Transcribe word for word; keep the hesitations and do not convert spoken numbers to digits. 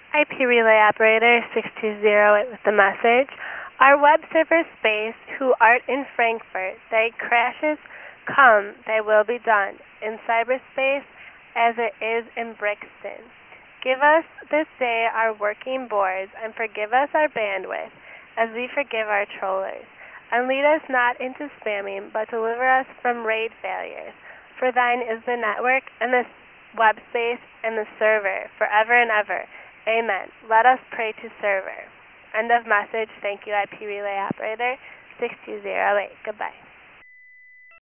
I P relay operator six two zero eight with the message. Our web server space, who art in Frankfurt, they crashes come, they will be done in cyberspace as it is in Brixton. Give us this day our working boards and forgive us our bandwidth as we forgive our trollers. And lead us not into spamming, but deliver us from raid failures. For thine is the network and the web space and the server forever and ever. Amen. Let us pray to server. End of message. Thank you, I P relay operator six two zero eight. Goodbye.